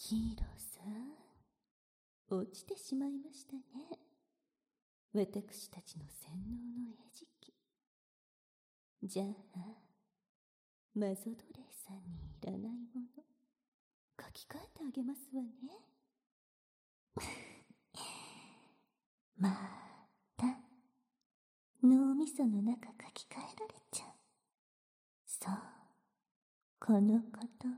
ヒーローさん、落ちてしまいましたね。私たちの洗脳の餌食。じゃあ、マゾドレイさんにいらないもの、書き換えてあげますわね。また、脳みその中書き換えられちゃう。そう、この言葉を、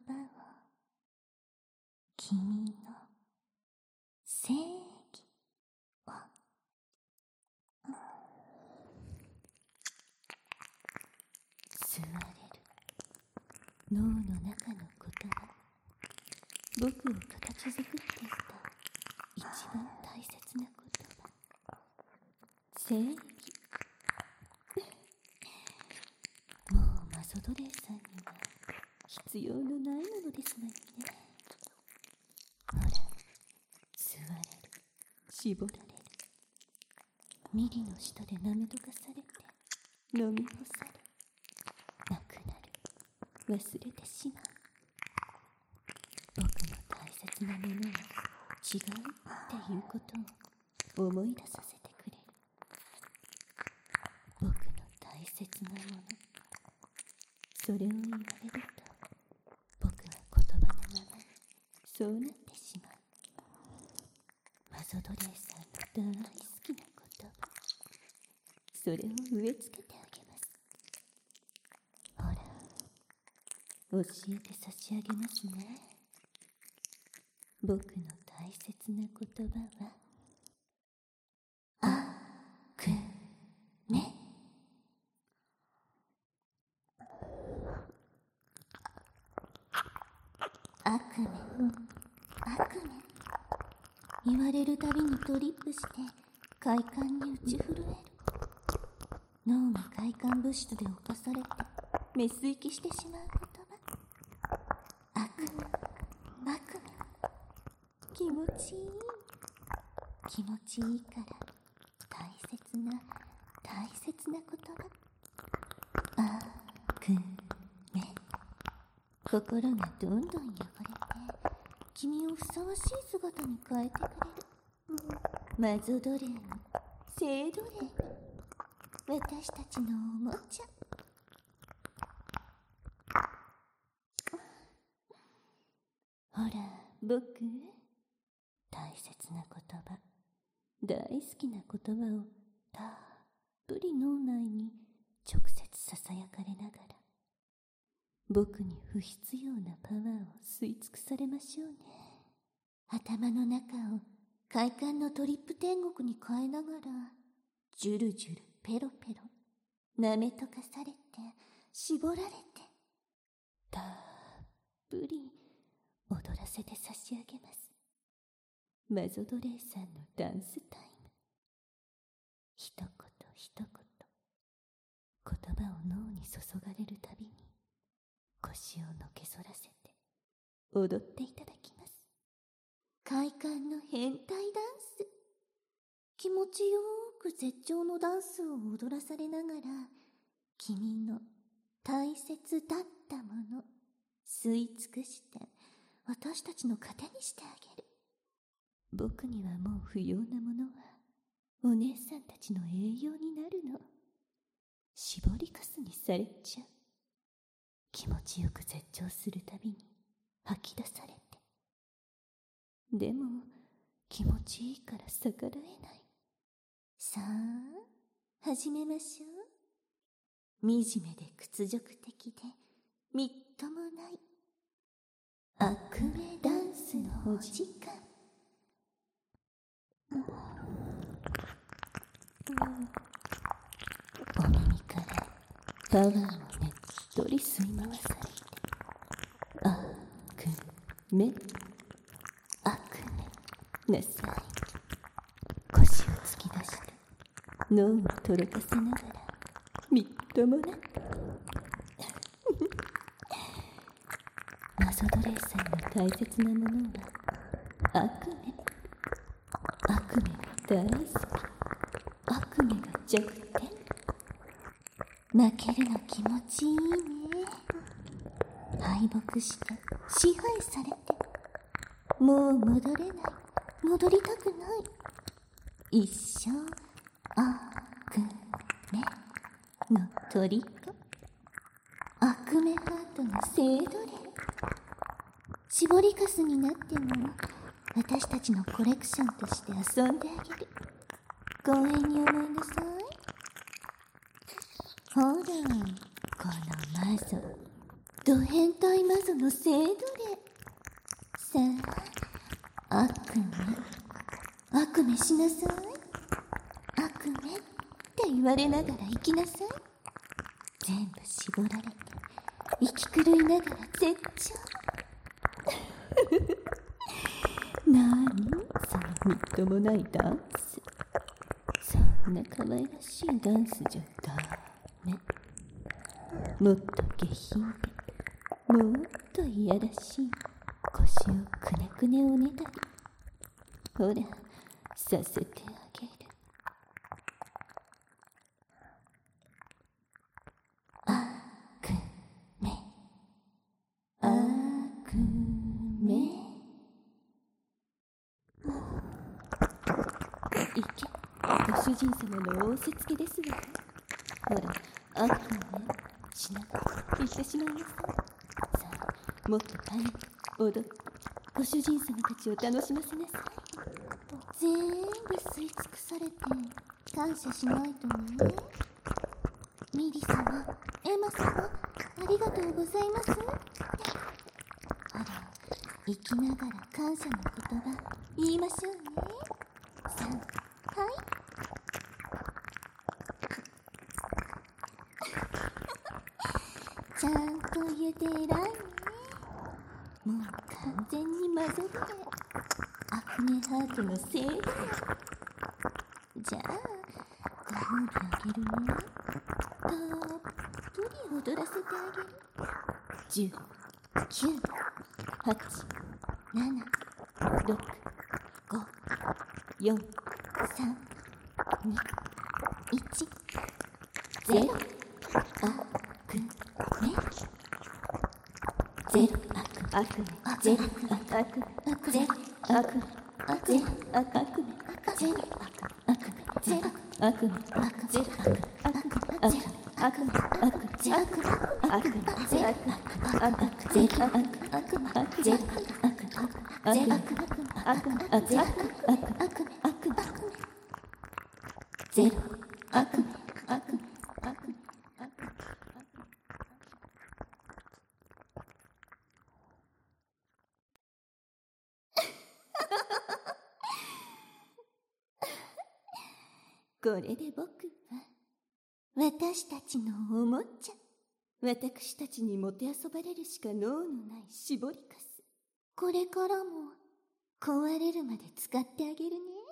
君の正義を、吸われる脳の中の言葉、僕を形作っていた一番大切な言葉、正義。もうマゾドレイさんには必要のないものですわね。ほら、吸われる、絞られる、ミリの下で舐め溶かされて飲み干され、なくなる、忘れてしまう。僕の大切なものは違うっていうことを思い出させてくれる。僕の大切なもの、それを言われると、僕は言葉のままそうなってしまう。マゾドレイさんの大好きな言葉、それを植え付けてあげます。ほら、教えて差し上げますね。僕の大切な言葉は、悪ね。悪ね、悪ね。言われるたびにトリップして快感に打ち震える。脳が快感物質で侵されて滅息してしまう言葉。悪ね、悪ね。気持ちいい。気持ちいいから大切な言葉。悪ね。心がどんどん汚れて君をふさわしい姿に変えてくれる。マゾドレーム、聖ドレーム、私たちのおもちゃ。ほら、僕、大切な言葉、大好きな言葉をたっぷり脳内に直接ささやかれながら、僕に不必要なパワーを吸い尽くされましょうね。頭の中を快感のトリップ天国に変えながら、ジュルジュルペロペロ、舐め溶かされて、絞られて、たっぷり踊らせて差し上げます。マゾドレイさんのダンスタイム。一言一言、言葉を脳に注がれるたびに、腰をのけ反らせて踊っていただきます。快感の変態ダンス。気持ちよく絶頂のダンスを踊らされながら、君の大切だったもの吸い尽くして私たちの糧にしてあげる。僕にはもう不要なものはお姉さんたちの栄養になるの。絞りかすにされちゃう。気持ちよく絶頂するたびに吐き出されて、でも気持ちいいから逆らえない。さあ始めましょう。惨めで屈辱的でみっともない悪夢ダンスのお時間。お耳からパワーをねっとり吸い回されて、悪夢、悪夢なさい。腰を突き出して脳をとろかせながらみっともなくマゾドレイさんの大切なものは悪夢。悪夢が大好き。悪夢が弱点。負けるの気持ちいいね。敗北して支配されてもう戻れない。戻りたくない。一生悪夢の虜。悪夢ハートの精奴隷。絞りかすになっても私たちのコレクションとして遊んであげる。公園に思いなさい。ほら、この魔女、ド変態魔女の精奴隷。さあ、悪夢しなさい。悪夢って言われながら生きなさい。全部絞られて息狂いながら絶頂。なにそのみっともないダンス。そんな可愛らしいダンスじゃダメ。もっと下品で、もっといやらしい腰をくねくねおねだり。ほら、させてあげる。悪夢、悪夢。いけ、ご主人様の仰せつけですわ。ほら、悪夢しながら言ってしまいなさい。さあ、もっとパニック踊って、ご主人様たちを楽しませなさい。全部吸い尽くされて感謝しないとね。ミリ様、エマ様、ありがとうございます。ほら、生きながら感謝の言葉言いましょうね。さん、はい。ちゃんと言えて偉いね。もう完全に魔女で悪夢ハートのせいだよ。じゃあご褒美あげるね。たっぷり踊らせてあげる。10、9、8、7、6、5、4、3、2、1、0。悪夢、ゼロ、悪夢、ゼロ、悪夢、ゼロ、悪夢、ゼロ、悪夢、ゼロ、ゼロ、悪夢、ゼロ、悪夢、ゼロ、悪夢、ゼロ、ゼロ、悪夢、ゼロ、これで僕は私たちのおもちゃ、私たちにもてあそばれるしか能のない絞りかす、これからも壊れるまで使ってあげるね。